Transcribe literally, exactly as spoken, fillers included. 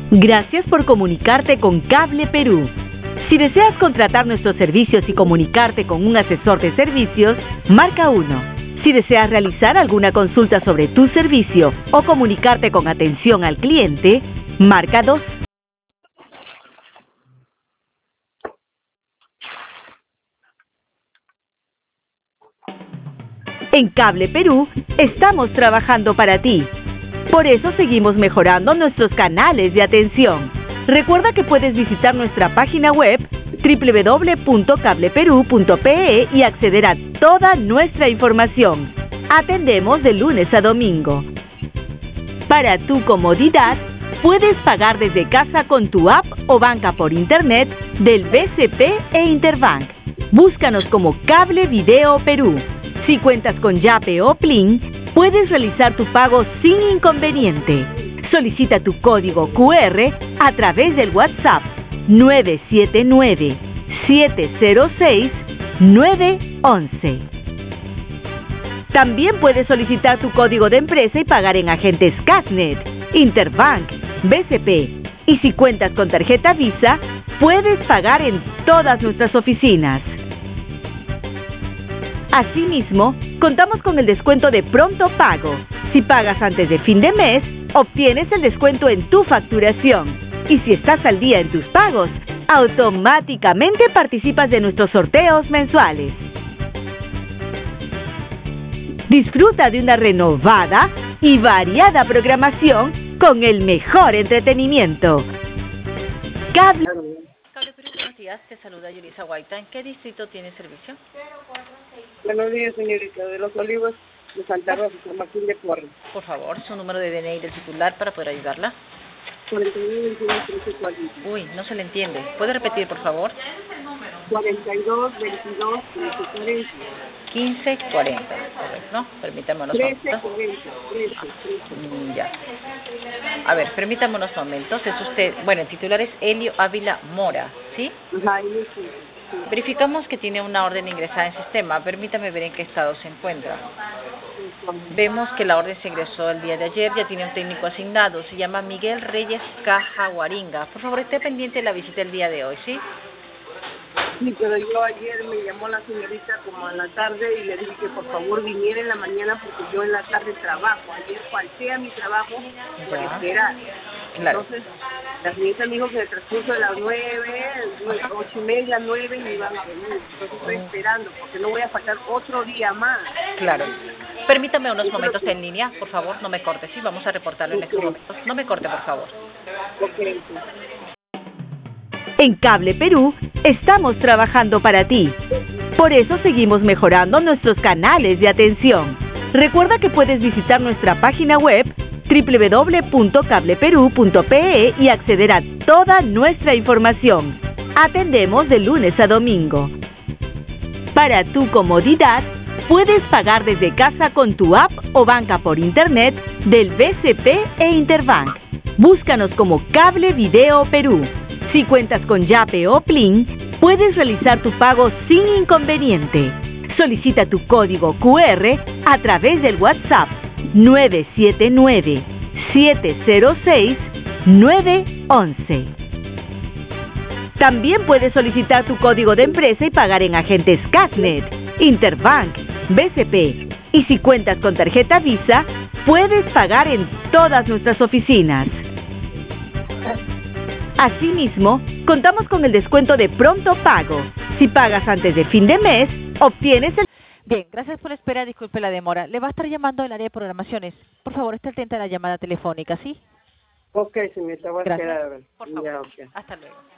Gracias por comunicarte con Cable Perú. Si deseas contratar nuestros servicios y comunicarte con un asesor de servicios, marca uno. Si deseas realizar alguna consulta sobre tu servicio o comunicarte con atención al cliente, marca dos. En Cable Perú estamos trabajando para ti. Por eso seguimos mejorando nuestros canales de atención. Recuerda que puedes visitar nuestra página web doble u doble u doble u punto cable perú punto pe e y acceder a toda nuestra información. Atendemos de lunes a domingo. Para tu comodidad, puedes pagar desde casa con tu app o banca por internet del B C P e Interbank. Búscanos como Cable Video Perú. Si cuentas con Yape o Plin, puedes realizar tu pago sin inconveniente. Solicita tu código cu erre a través del WhatsApp nueve siete nueve, siete cero seis, nueve once. También puedes solicitar tu código de empresa y pagar en agentes Casnet, Interbank, B C P. Y si cuentas con tarjeta Visa, puedes pagar en todas nuestras oficinas. Asimismo, contamos con el descuento de pronto pago. Si pagas antes de fin de mes, obtienes el descuento en tu facturación. Y si estás al día en tus pagos, automáticamente participas de nuestros sorteos mensuales. Disfruta de una renovada y variada programación con el mejor entretenimiento. Cable... Cable Perú, buenos días. Te saluda Yulisa Guaita. ¿En qué distrito tiene servicio? Buenos días, señorita. De Los Olivos, de Santa Rosa, San Martín de Porres. Por favor, su número de D N I del titular para poder ayudarla. cuarenta y nueve, veintiuno, trece, cuarenta. Uy, no se le entiende. ¿Puede repetir, por favor? cuarenta y dos, veintidós, trece, cuarenta. quince cuarenta, correcto. Permítame unos trece, momentos. cuarenta, trece, trece. Mm, Ya. A ver, permítame unos momentos. Es usted, bueno, el titular es Helio Ávila Mora, ¿sí? Ajá, ahí sí, sí. Verificamos que tiene una orden ingresada en sistema. Permítame ver en qué estado se encuentra. Vemos que la orden se ingresó el día de ayer, ya tiene un técnico asignado, se llama Miguel Reyes Cajaguaringa. Por favor, esté pendiente de la visita el día de hoy, ¿sí? Sí, pero yo ayer me llamó la señorita como a la tarde y le dije que por favor viniera en la mañana porque yo en la tarde trabajo. Ayer falté a mi trabajo por Ya. esperar. Claro. Entonces, la señorita me dijo que en el transcurso de las nueve, nueve, ocho y media, nueve, me iban a venir. Entonces estoy esperando porque no voy a faltar otro día más. Claro. Permítame unos momentos en línea, por favor, no me corte, ¿sí? Vamos a reportarlo en estos momentos. No me corte, por favor. Ok. En Cable Perú estamos trabajando para ti. Por eso seguimos mejorando nuestros canales de atención. Recuerda que puedes visitar nuestra página web doble u doble u doble u punto cable perú punto pe e y acceder a toda nuestra información. Atendemos de lunes a domingo. Para tu comodidad, puedes pagar desde casa con tu app o banca por internet del B C P e Interbank. Búscanos como Cable Video Perú. Si cuentas con Yape o Plin, puedes realizar tu pago sin inconveniente. Solicita tu código cu erre a través del WhatsApp nueve siete nueve, siete cero seis, nueve once. También puedes solicitar tu código de empresa y pagar en agentes Casnet, Interbank, B C P. Y si cuentas con tarjeta Visa, puedes pagar en todas nuestras oficinas. Asimismo, contamos con el descuento de pronto pago. Si pagas antes de fin de mes, obtienes el... Bien, gracias por la espera, disculpe la demora. Le va a estar llamando el área de programaciones. Por favor, esté atenta a la llamada telefónica, ¿sí? Ok, señorita, voy a Gracias. esperar a ver. Por favor. Ya, ok. Hasta luego.